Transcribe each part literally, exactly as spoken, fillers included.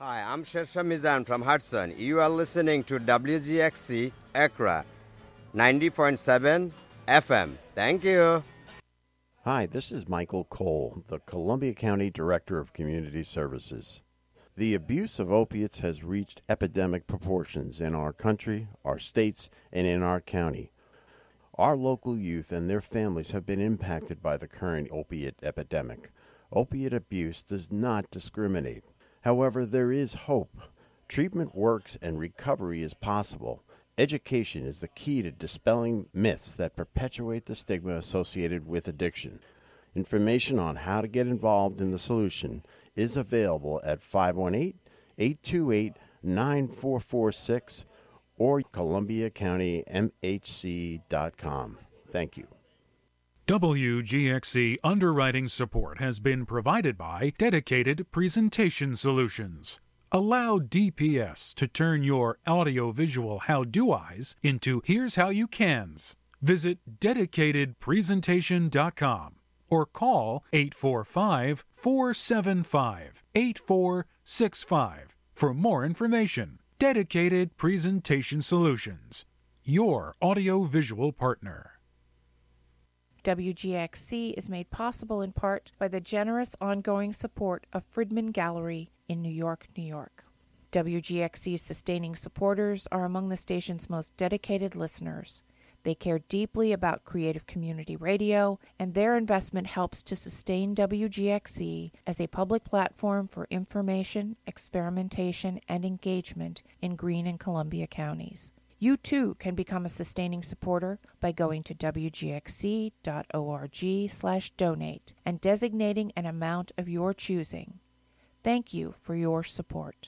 Hi, I'm Shersha Mizan from Hudson. You are listening to W G X C Accra, ninety point seven F M. Thank you. Hi, this is Michael Cole, the Columbia County Director of Community Services. The abuse of opiates has reached epidemic proportions in our country, our states, and in our county. Our local youth and their families have been impacted by the current opiate epidemic. Opiate abuse does not discriminate. However, there is hope. Treatment works and recovery is possible. Education is the key to dispelling myths that perpetuate the stigma associated with addiction. Information on how to get involved in the solution is available at five one eight, eight two eight, nine four four six or columbia county m h c dot com. Thank you. W G X C underwriting support has been provided by Dedicated Presentation Solutions. Allow D P S to turn your audiovisual how-do-eyes into here's how you cans. Visit dedicated presentation dot com or call eight four five, four seven five, eight four six five for more information. Dedicated Presentation Solutions, your audiovisual partner. W G X C is made possible in part by the generous ongoing support of Friedman Gallery in New York, New York. W G X C's sustaining supporters are among the station's most dedicated listeners. They care deeply about creative community radio, and their investment helps to sustain W G X C as a public platform for information, experimentation, and engagement in Greene and Columbia counties. You too can become a sustaining supporter by going to w g x c dot org slash donate and designating an amount of your choosing. Thank you for your support.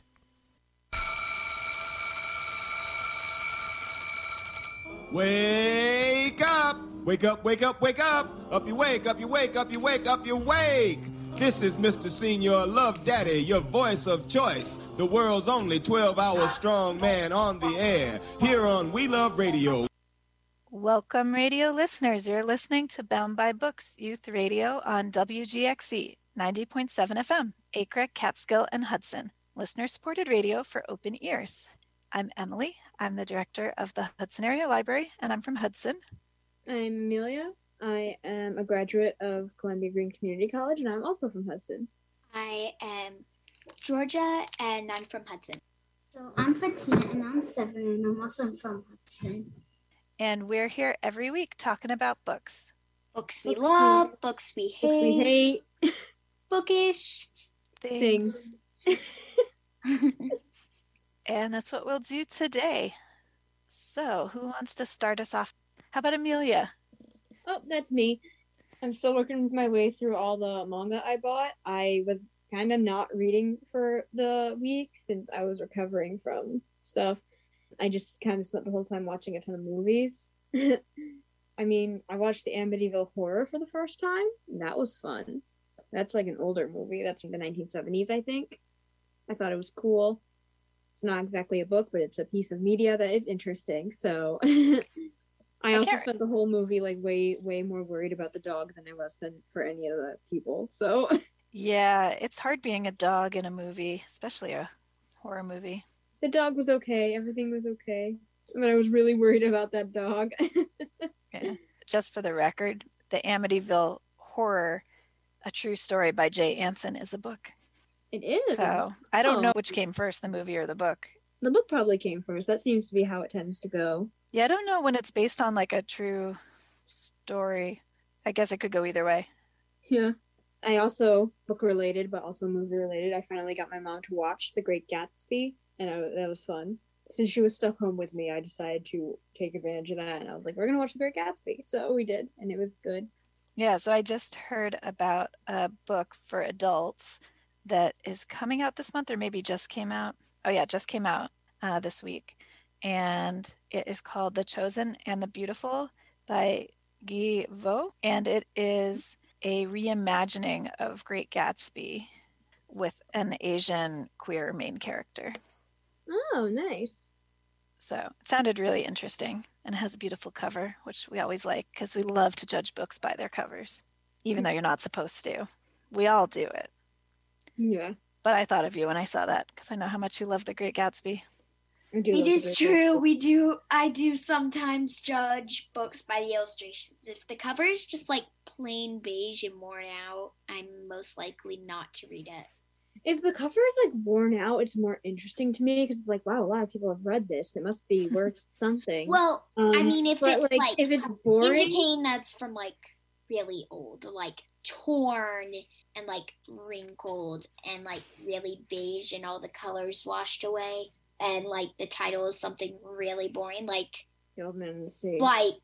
Wake up! Wake up, wake up, wake up! Up you wake, up you wake, up you wake, up you wake! This is Mister Senior Love Daddy, your voice of choice. The world's only twelve-hour strong man on the air. Here on We Love Radio. Welcome, radio listeners. You're listening to Bound by Books Youth Radio on W G X C ninety point seven F M, Acre, Catskill, and Hudson. Listener-supported radio for open ears. I'm Emily. I'm the director of the Hudson Area Library, and I'm from Hudson. I'm Amelia. I am a graduate of Columbia Greene Community College, and I'm also from Hudson. I am Georgia, and I'm from Hudson. So I'm Fatina, and I'm seven, and I'm also from Hudson. And we're here every week talking about books. Books we books love, we, books we hate. Books we hate. Bookish. Things. things. And that's what we'll do today. So, who wants to start us off? How about Amelia? Oh, that's me. I'm still working my way through all the manga I bought. I was kind of not reading for the week since I was recovering from stuff. I just kind of spent the whole time watching a ton of movies. I mean, I watched the Amityville Horror for the first time. And that was fun. That's like an older movie. That's from the nineteen seventies, I think. I thought it was cool. It's not exactly a book, but it's a piece of media that is interesting. So I also spent the whole movie like way, way more worried about the dog than I was than for any of the people. So yeah, it's hard being a dog in a movie, especially a horror movie. The dog was okay. Everything was okay. But I was really worried about that dog. Yeah. Just for the record, the Amityville Horror, A True Story by Jay Anson is a book. It is. So I don't oh. know which came first, the movie or the book. The book probably came first. That seems to be how it tends to go. Yeah, I don't know when it's based on like a true story. I guess it could go either way. Yeah. I also, book related, but also movie related, I finally got my mom to watch The Great Gatsby, and I, that was fun. Since she was stuck home with me, I decided to take advantage of that, and I was like, we're going to watch The Great Gatsby. So we did, and it was good. Yeah, so I just heard about a book for adults that is coming out this month, or maybe just came out. Oh yeah, it just came out uh, this week. And it is called The Chosen and the Beautiful by Guy Vo. And it is a reimagining of Great Gatsby with an Asian queer main character. Oh, nice. So it sounded really interesting, and it has a beautiful cover, which we always like because we love to judge books by their covers, even though you're not supposed to. We all do it. Yeah. But I thought of you when I saw that because I know how much you love The Great Gatsby. It is true. We do. I do sometimes judge books by the illustrations. If the cover is just like plain beige and worn out, I'm most likely not to read it. If the cover is like worn out, it's more interesting to me because it's like, wow, a lot of people have read this. It must be worth something. Well, um, I mean, if it's like, like if it's boring, indicating that's from like really old, like torn and like wrinkled and like really beige and all the colors washed away, and like the title is something really boring, like The Old Man in the Sea. Like,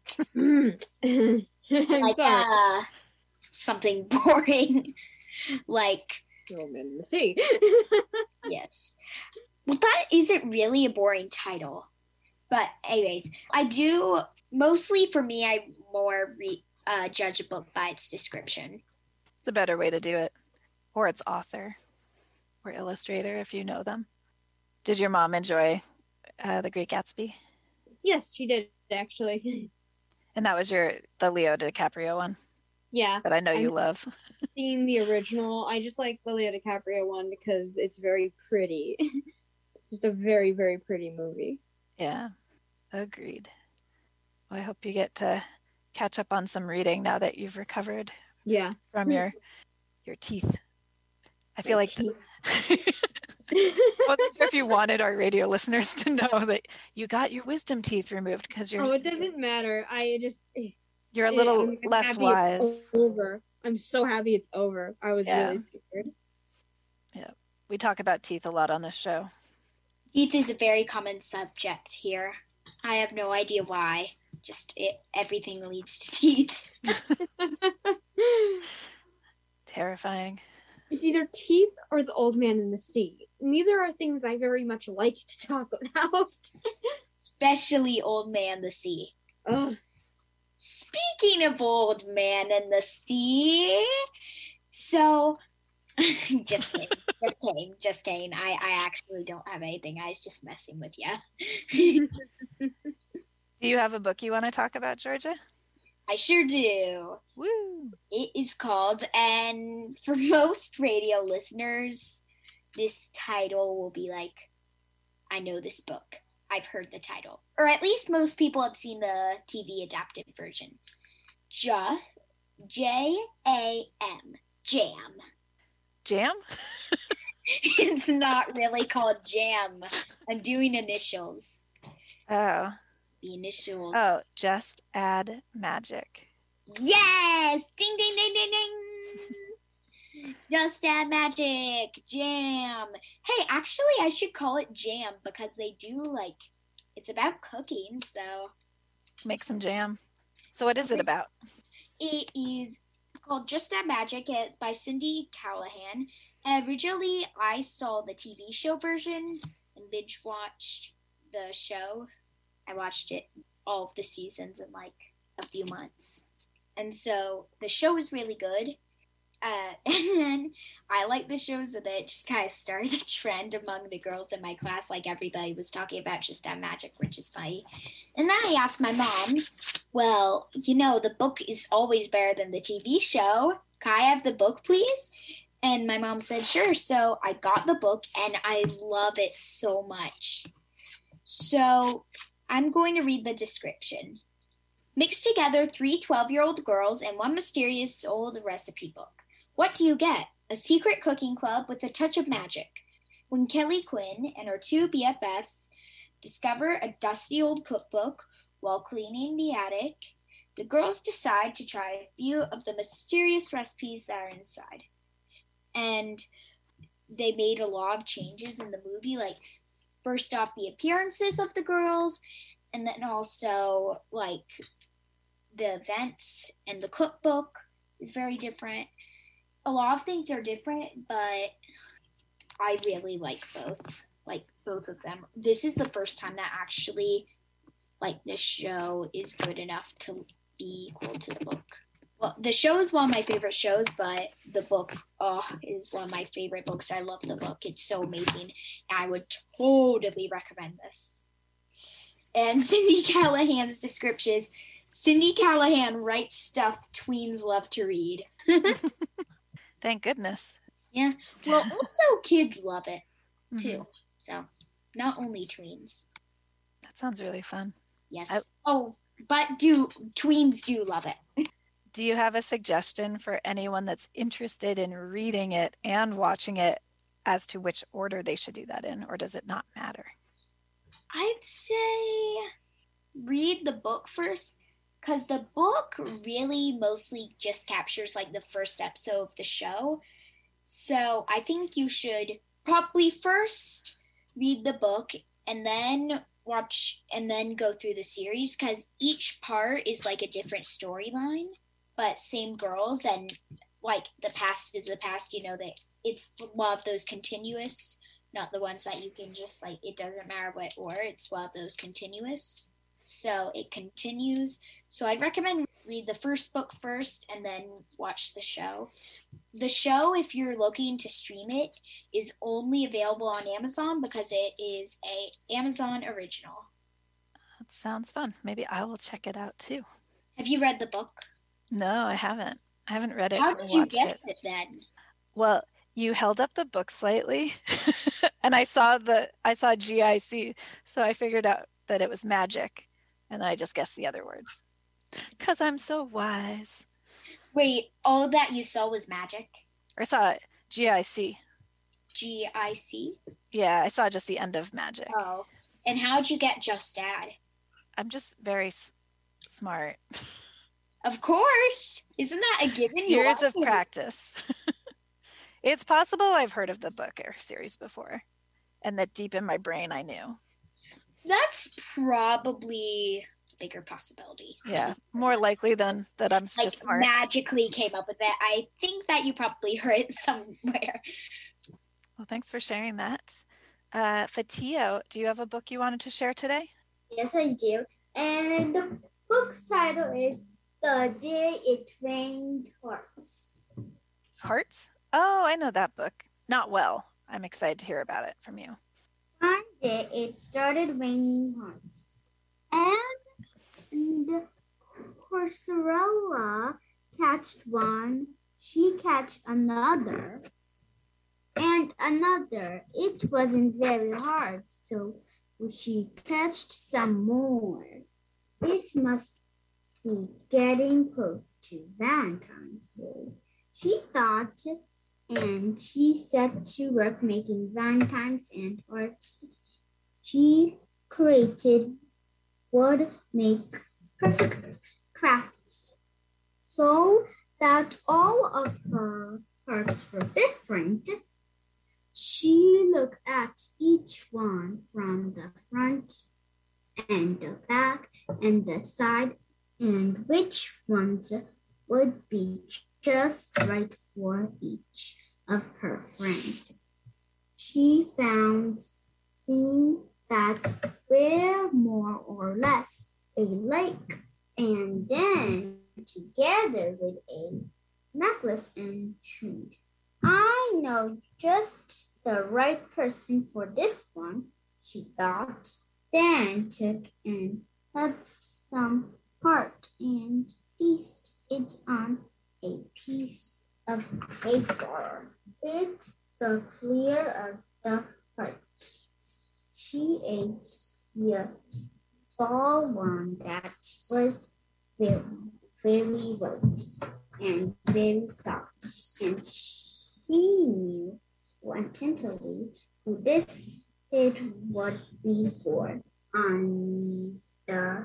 I'm like sorry. uh, something boring, like The Old Man in the Sea. yes. Well, that isn't really a boring title. But anyways, I do, mostly for me, I more re, uh, judge a book by its description. It's a better way to do it. Or its author or illustrator, if you know them. Did your mom enjoy uh, The Great Gatsby? Yes, she did, actually. And that was your the Leo DiCaprio one Yeah. that I know you I've love. seen the original. I just like the Leo DiCaprio one because it's very pretty. It's just a very, very pretty movie. Yeah, agreed. Well, I hope you get to catch up on some reading now that you've recovered Yeah. from your your teeth. I feel My like the, I wasn't sure if you wanted our radio listeners to know that you got your wisdom teeth removed because you're Oh, it doesn't matter. I just you're a little I'm less happy wise. It's over. I'm so happy it's over. I was Yeah. really scared. Yeah, we talk about teeth a lot on this show. Teeth is a very common subject here. I have no idea why. Just it, everything leads to teeth. Terrifying. It's either teeth or The Old Man in the Sea. Neither are things I very much like to talk about. Especially Old Man the Sea. Ugh. Speaking of Old Man and the Sea, so just kidding, just kidding, just kidding. I, I actually don't have anything. I was just messing with you. Do you have a book you want to talk about, Georgia? I sure do. Woo! It is called, and for most radio listeners, this title will be like, I know this book. I've heard the title. Or at least most people have seen the T V adapted version. Just J A M. Jam. Jam? It's not really called Jam. I'm doing initials. Oh. The initials. Oh, Just Add Magic. Yes! Ding, ding, ding, ding, ding. Just Add Magic. Jam. Hey, actually, I should call it Jam because they do, like, it's about cooking, so. Make some jam. So what is it about? It is called Just Add Magic. It's by Cindy Callahan. Originally, I saw the T V show version and binge watched the show. I watched it all of the seasons in like a few months. And so the show is really good. Uh, and then I like the show, so that it just kind of started a trend among the girls in my class. Like everybody was talking about Just Add Magic, which is funny. And then I asked my mom, well, you know, the book is always better than the T V show. Can I have the book, please? And my mom said, sure. So I got the book and I love it so much. So I'm going to read the description. Mix together three twelve-year-old girls and one mysterious old recipe book. What do you get? A secret cooking club with a touch of magic. When Kelly Quinn and her two B F Fs discover a dusty old cookbook while cleaning the attic, the girls decide to try a few of the mysterious recipes that are inside. And they made a lot of changes in the movie, like first off the appearances of the girls, and then also like the events, and the cookbook is very different. A lot of things are different, but I really like both. Like both of them. This is the first time that actually like the show is good enough to be equal to the book. Well, the show is one of my favorite shows, but the book oh, is one of my favorite books. I love the book. It's so amazing. I would totally recommend this. And Cindy Callahan's description is, Cindy Callahan writes stuff tweens love to read. Thank goodness. Yeah. Well, also kids love it too. Mhm. So not only tweens. That sounds really fun. Yes. I- oh, but do tweens do love it. Do you have a suggestion for anyone that's interested in reading it and watching it as to which order they should do that in, or does it not matter? I'd say read the book first, because the book really mostly just captures like the first episode of the show. So I think you should probably first read the book and then watch and then go through the series, because each part is like a different storyline, but same girls, and like the past is the past, you know, that it's one of those continuous, not the ones that you can just like, it doesn't matter what order, it's one of those continuous. So it continues. So I'd recommend read the first book first and then watch the show. The show, if you're looking to stream it, is only available on Amazon because it is a Amazon original. That sounds fun. Maybe I will check it out too. Have you read the book? No, I haven't. I haven't read it How or did you watched get it. it then? Well, you held up the book slightly, and I saw the I saw G I C, so I figured out that it was magic, and I just guessed the other words. Cause I'm so wise. Wait, all that you saw was magic? Or I saw G I C. G I C? Yeah, I saw just the end of magic. Oh, and how'd you get Just Dad? I'm just very s- smart. Of course. Isn't that a given? You Years of also- practice. It's possible I've heard of the book or series before, and that deep in my brain I knew. That's probably a bigger possibility. Yeah, more likely than that I'm Like just smart. magically came up with it. I think that you probably heard it somewhere. Well, thanks for sharing that. Uh, Fatio, do you have a book you wanted to share today? Yes, I do. And the book's title is The Day It Rained Hearts. Hearts? Oh, I know that book. Not well. I'm excited to hear about it from you. One day it started raining hearts. And Corsorella catched one, she catched another, and another. It wasn't very hard, so she catched some more. It must be getting close to Valentine's Day, she thought, and she set to work making valentines and hearts. She created would make perfect crafts so that all of her hearts were different. She looked at each one from the front and the back and the side, and which ones would be just right for each of her friends. She found seeing that were more or less alike, and then together with a necklace and trimmed. I know just the right person for this one, she thought, then took and cut some part and pieced it on a piece of paper with the clear of the heart. She ate the small one that was very, very white and very soft, and she knew attentively who this it would be for. On the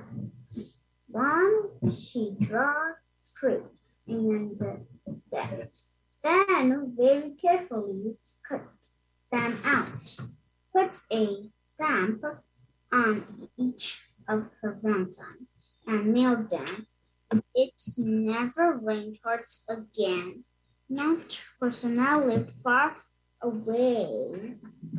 one she drew pricks and then, then very carefully cut them out, put a stamp on each of her valentines, and mailed them. It never rained hearts again. Not Corsorella lived far away,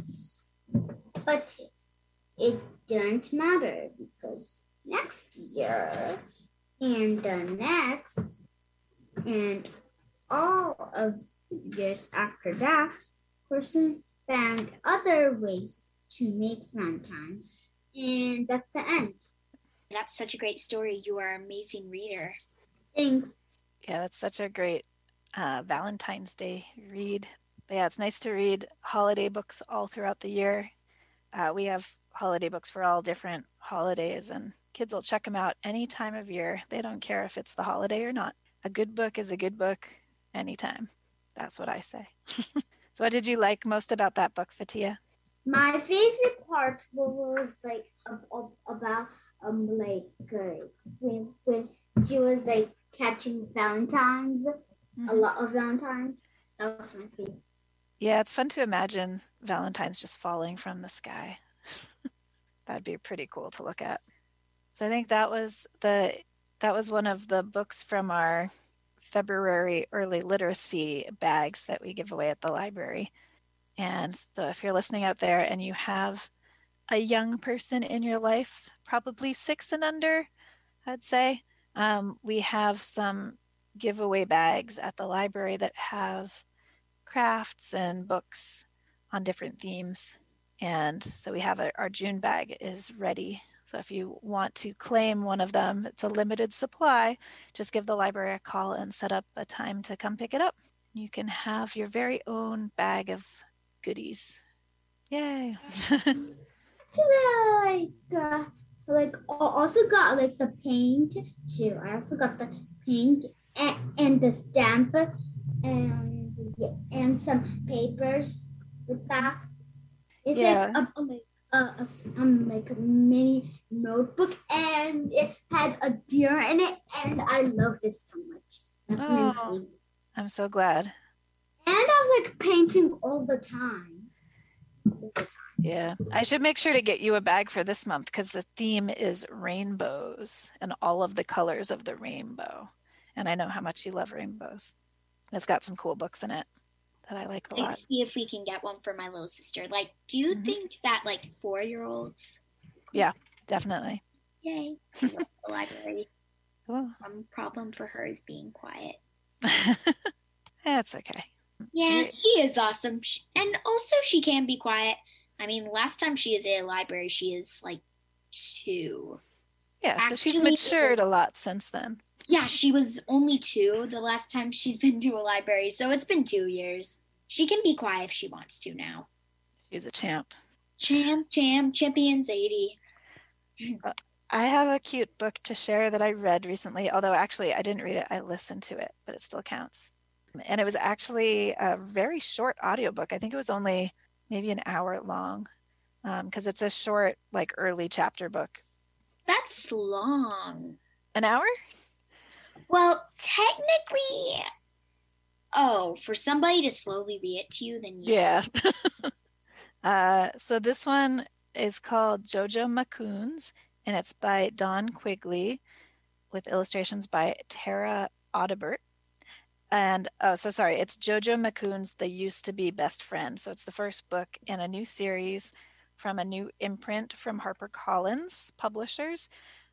but it didn't matter because next year and the next and all of the years after that, person found other ways to make valentines. And that's the end. That's such a great story. You are an amazing reader. Thanks. Yeah, that's such a great uh, Valentine's Day read. But yeah, it's nice to read holiday books all throughout the year. Uh, we have holiday books for all different holidays, and kids will check them out any time of year. They don't care if it's the holiday or not. A good book is a good book anytime. That's what I say. So what did you like most about that book, Fatia? My favorite part was like ab- about um like uh, when when she was like catching valentines, mm-hmm. a lot of valentines. That was my favorite. Yeah, it's fun to imagine valentines just falling from the sky. That'd be pretty cool to look at. So I think that was the that was one of the books from our February early literacy bags that we give away at the library. And so if you're listening out there and you have a young person in your life, probably six and under, I'd say, um, we have some giveaway bags at the library that have crafts and books on different themes. And so we have a, our June bag is ready. So if you want to claim one of them, it's a limited supply. Just give the library a call and set up a time to come pick it up. You can have your very own bag of goodies. Yay. Actually, like, uh, like I also got like the paint too. I also got the paint and, and the stamp and yeah, and some papers with that. It's yeah. like a, like a, a um like a mini notebook, and it had a deer in it, and I love this so much. That's oh, my favorite. I'm so glad. And I was like painting all the time. Yeah, I should make sure to get you a bag for this month because the theme is rainbows and all of the colors of the rainbow. And I know how much you love rainbows. It's got some cool books in it that I like a lot. Let's see if we can get one for my little sister. Like, do you mm-hmm. think that like four-year-olds? Yeah, definitely. Yay! I love the library. Cool. One problem for her is being quiet. That's okay. Yeah, she is awesome. She, and also she can be quiet. I mean, last time she is at a library, she is like two. Yeah, Actually, so she's matured a lot since then. Yeah, she was only two the last time she's been to a library, so it's been two years. She can be quiet if she wants to now. She's a champ. Champ, champ, champions eighty. Uh, I have a cute book to share that I read recently, although actually I didn't read it, I listened to it, but it still counts. And it was actually a very short audiobook. I think it was only maybe an hour long because um, it's a short, like early chapter book. That's long. An hour? Well, technically, oh, for somebody to slowly read it to you, then yeah. Yeah. uh, so this one is called Jojo Macoons, and it's by Don Quigley with illustrations by Tara Audibert. And, oh, so sorry, it's Jojo Macoon's The Used to Be Best Friend. So it's the first book in a new series from a new imprint from HarperCollins Publishers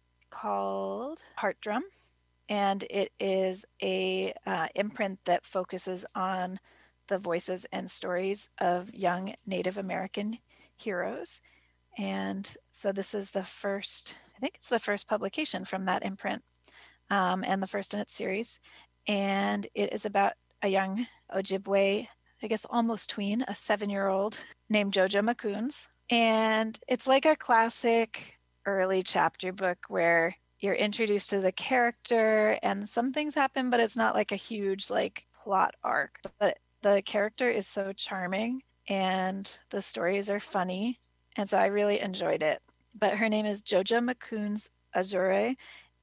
called Heart Drum. And it is a uh, imprint that focuses on the voices and stories of young Native American heroes. And so this is the first, I think it's the first publication from that imprint um, and the first in its series. And it is about a young Ojibwe, I guess almost tween, a seven-year-old named Jojo Macoons. And it's like a classic early chapter book where you're introduced to the character and some things happen, but it's not like a huge like plot arc. But the character is so charming and the stories are funny. And so I really enjoyed it. But her name is Jojo Macoons Azure,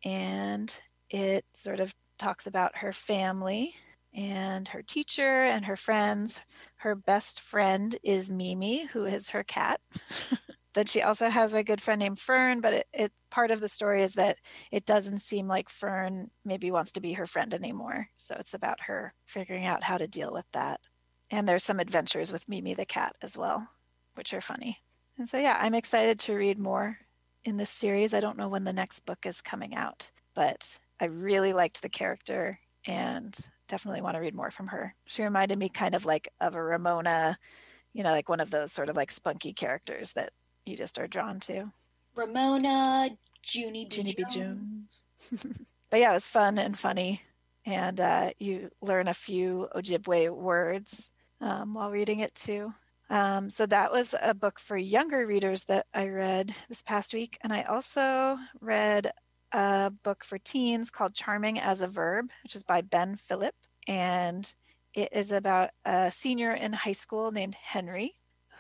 and it sort of talks about her family and her teacher and her friends. Her best friend is Mimi, who is her cat. Then she also has a good friend named Fern, but it, it part of the story is that it doesn't seem like Fern maybe wants to be her friend anymore. So it's about her figuring out how to deal with that. And there's some adventures with Mimi the cat as well, which are funny. And so yeah, I'm excited to read more in this series. I don't know when the next book is coming out, but I really liked the character and definitely want to read more from her. She reminded me kind of like of a Ramona, you know, like one of those sort of like spunky characters that you just are drawn to. Ramona, Junie B. Junie B. Jones. Jones. But yeah, it was fun and funny. And uh, you learn a few Ojibwe words um, while reading it too. Um, so that was a book for younger readers that I read this past week. And I also read a book for teens called Charming as a Verb, which is by Ben Phillip. And it is about a senior in high school named Henry,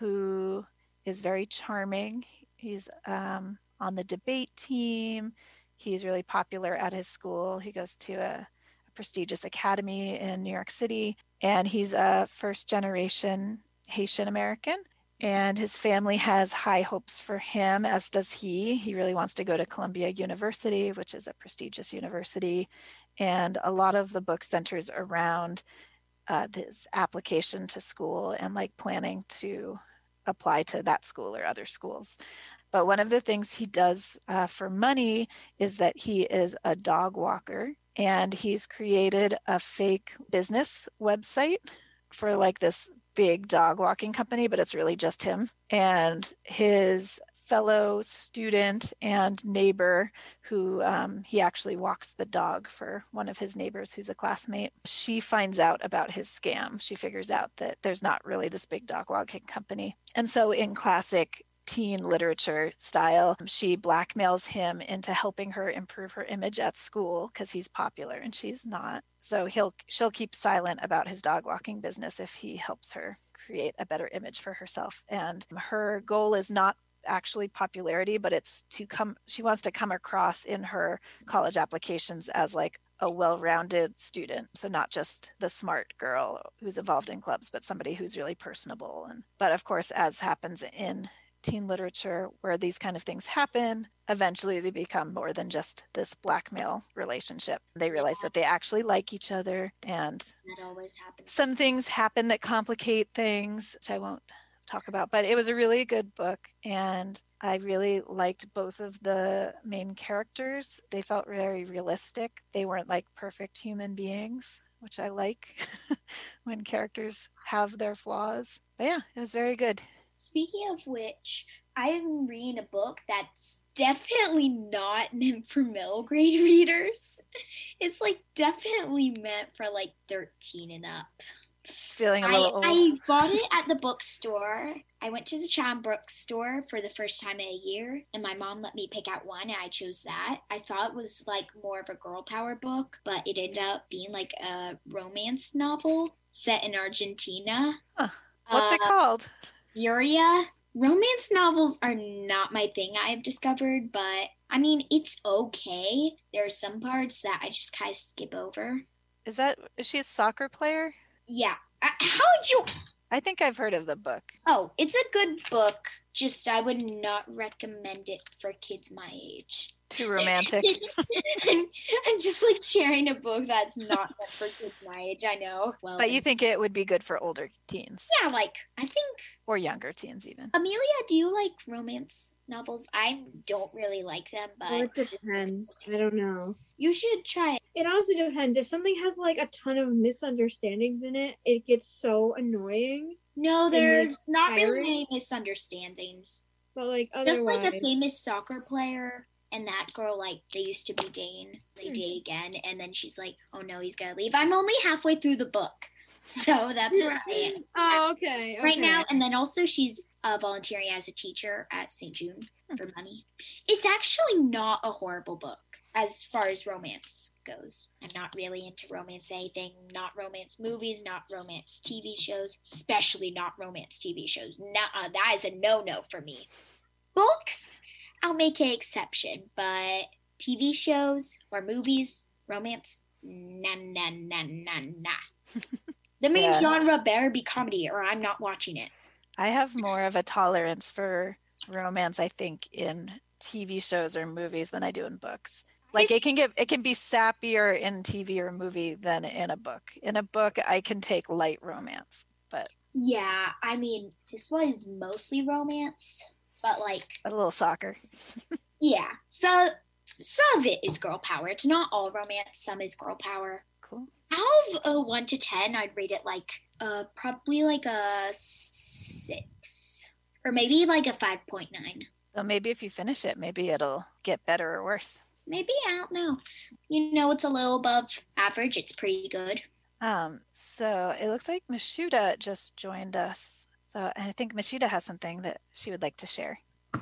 who is very charming. He's um, on the debate team. He's really popular at his school. He goes to a, a prestigious academy in New York City. And he's a first generation Haitian American. And his family has high hopes for him, as does he. He really wants to go to Columbia University, which is a prestigious university. And a lot of the book centers around uh, this application to school and like planning to apply to that school or other schools. But one of the things he does uh, for money is that he is a dog walker, and he's created a fake business website for like this big dog walking company, but it's really just him. And his fellow student and neighbor, who um, he actually walks the dog for one of his neighbors who's a classmate, she finds out about his scam. She figures out that there's not really this big dog walking company. And so in classic teen literature style, she blackmails him into helping her improve her image at school because he's popular and she's not. So he'll she'll keep silent about his dog walking business if he helps her create a better image for herself. And her goal is not actually popularity, but it's to come, she wants to come across in her college applications as like a well-rounded student. So not just the smart girl who's involved in clubs, but somebody who's really personable. And but of course, as happens in teen literature where these kind of things happen, eventually they become more than just this blackmail relationship. They realize that they actually like each other, and that always happens. Some things happen that complicate things, which I won't talk about, but it was a really good book, and I really liked both of the main characters. They felt very realistic. They weren't like perfect human beings, which I like when characters have their flaws. But yeah, it was very good. Speaking of which, I'm reading a book that's definitely not meant for middle grade readers. It's like definitely meant for like thirteen and up. Feeling a little I, old. I bought it at the bookstore. I went to the Chatham bookstore for the first time in a year, and my mom let me pick out one, and I chose that. I thought it was like more of a girl power book, but it ended up being like a romance novel set in Argentina. Huh. What's uh, it called? Furia. Romance novels are not my thing, I have discovered, but I mean, it's okay. There are some parts that I just kind of skip over. Is that, is she a soccer player? Yeah. Uh, how would you... I think I've heard of the book. Oh, it's a good book. Just I would not recommend it for kids my age. Too romantic. I'm, I'm just like sharing a book that's not meant for kids my age. I know. Well, But you think it would be good for older teens? Yeah, like I think. Or younger teens even. Amelia, do you like romance novels? I don't really like them, but Well, it depends. I don't know. You should try it. It honestly depends. If something has like a ton of misunderstandings in it, it gets so annoying. No, there's like, not tiring. really any misunderstandings. But like Just otherwise, like a famous soccer player and that girl, like they used to be dating, they Hmm. date again, and then she's like, "Oh no, he's gonna leave." I'm only halfway through the book, so that's where I am Oh, okay. right okay. now. And then also she's uh, volunteering as a teacher at Saint June for money. It's actually not a horrible book as far as romance goes. I'm not really into romance anything, not romance movies, not romance T V shows, especially not romance T V shows. Nuh-uh, that is a no-no for me. Books, I'll make an exception, but T V shows or movies, romance, nah, nah, nah, nah, nah. The main Yeah. genre better be comedy or I'm not watching it. I have more of a tolerance for romance, I think, in T V shows or movies than I do in books. Like it can get it can be sappier in T V or movie than in a book. In a book, I can take light romance, but Yeah, I mean, this one is mostly romance, but like, a little soccer. yeah. So some of it is girl power. It's not all romance. Some is girl power. Cool. Out of a one to ten, I'd rate it like uh probably like a six or maybe like a five point nine. So maybe if you finish it, maybe it'll get better or worse. Maybe, I don't know. You know, it's a little above average. It's pretty good. Um, so it looks like Mashuda just joined us. So I think Mashuda has something that she would like to share.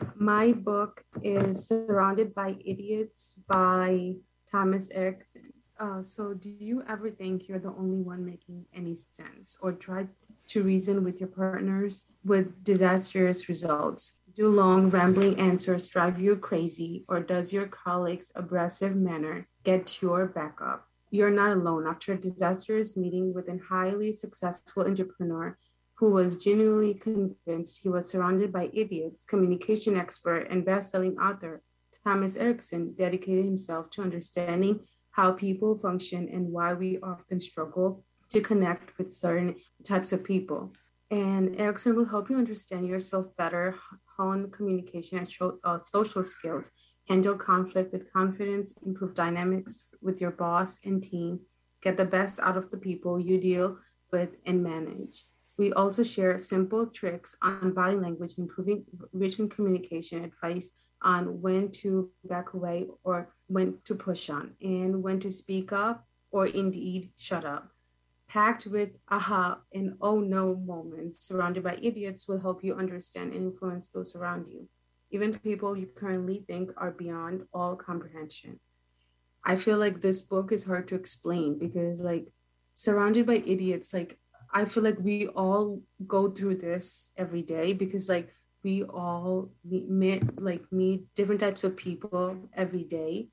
My book is Surrounded by Idiots by Thomas Erickson. Uh, so do you ever think you're the only one making any sense, or try to reason with your partners with disastrous results? Do long, rambling answers drive you crazy, or does your colleague's abrasive manner get your back up? You're not alone. After a disastrous meeting with a highly successful entrepreneur who was genuinely convinced he was surrounded by idiots, communication expert and best-selling author Thomas Erickson dedicated himself to understanding how people function and why we often struggle to connect with certain types of people. And Erickson will help you understand yourself better, hone communication and show, uh, social skills, handle conflict with confidence, improve dynamics with your boss and team, get the best out of the people you deal with and manage. We also share simple tricks on body language, improving written communication advice on when to back away or when to push on, and when to speak up or indeed shut up. Packed with aha and oh no moments, surrounded by idiots will help you understand and influence those around you, even people you currently think are beyond all comprehension. I feel like this book is hard to explain because, like, surrounded by idiots, like, I feel like we all go through this every day because, like, we all meet, like, meet different types of people every day.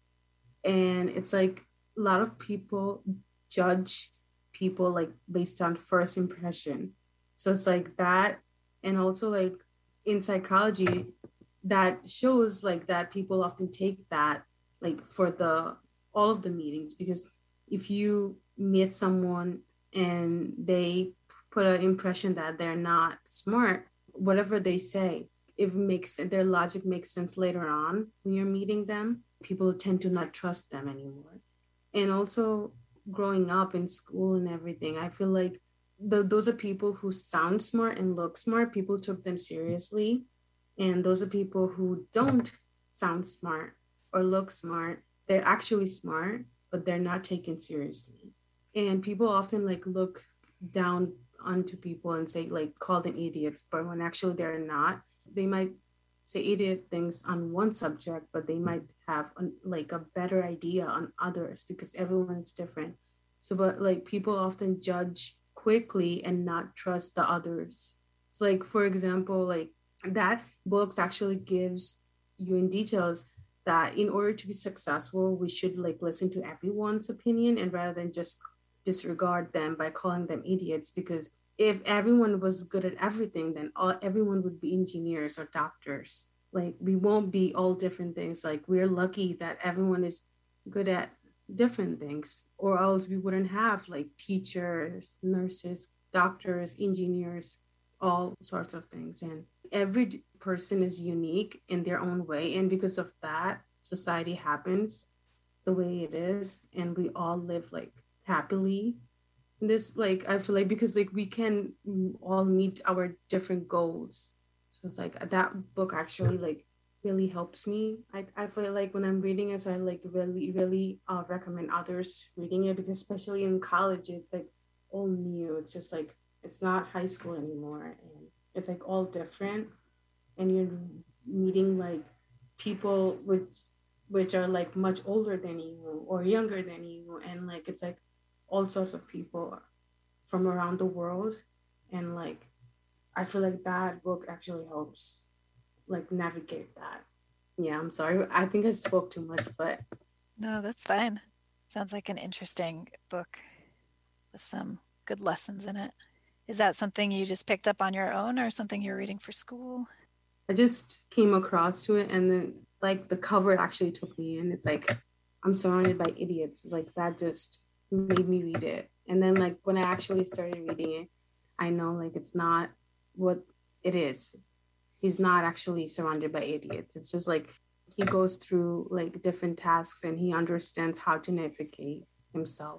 And it's like a lot of people judge people, like, based on first impression. So it's like that. And also, like, in psychology, that shows, like, that people often take that, like, for the all of the meetings, because if you meet someone and they put an impression that they're not smart, whatever they say, if it makes their logic makes sense later on when you're meeting them, people tend to not trust them anymore. And also growing up in school and everything, I feel like the, those are people who sound smart and look smart. People took them seriously. And those are people who don't sound smart or look smart. They're actually smart, but they're not taken seriously. And people often, like, look down onto people and say, like, call them idiots, but when actually they're not. They might say idiot things on one subject, but they might have an, like a better idea on others because everyone is different. So, but like people often judge quickly and not trust the others. So, like, for example, like that books actually gives you in details that in order to be successful, we should, like, listen to everyone's opinion and rather than just disregard them by calling them idiots, because if everyone was good at everything, then all, everyone would be engineers or doctors. Like, we won't be all different things. Like, we're lucky that everyone is good at different things, or else we wouldn't have, like, teachers, nurses, doctors, engineers, all sorts of things. And every person is unique in their own way. And because of that, society happens the way it is. And we all live, like, happily. This, like, I feel like because, like, we can all meet our different goals. So it's like that book actually, like, really helps me. I, I feel like when I'm reading it, so I, like, really, really uh, recommend others reading it, because especially in college, it's, like, all new. It's just, like, it's not high school anymore. And it's, like, all different. And you're meeting, like, people which, which are, like, much older than you or younger than you. And, like, it's, like, all sorts of people from around the world. And, like, I feel like that book actually helps, like, navigate that. Yeah, I'm sorry. I think I spoke too much, but. No, that's fine. Sounds like an interesting book with some good lessons in it. Is that something you just picked up on your own or something you're reading for school? I just came across to it, and then, like, the cover actually took me in. It's like, I'm surrounded by idiots. It's like, that just made me read it. And then, like, when I actually started reading it, I know, like, it's not what it is. He's not actually surrounded by idiots. It's just like he goes through, like, different tasks and he understands how to navigate himself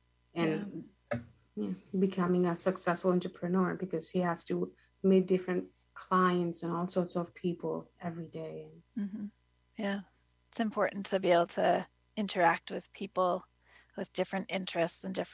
and yeah. Yeah, becoming a successful entrepreneur, because he has to meet different clients and all sorts of people every day. Mm-hmm. Yeah, it's important to be able to interact with people with different interests and different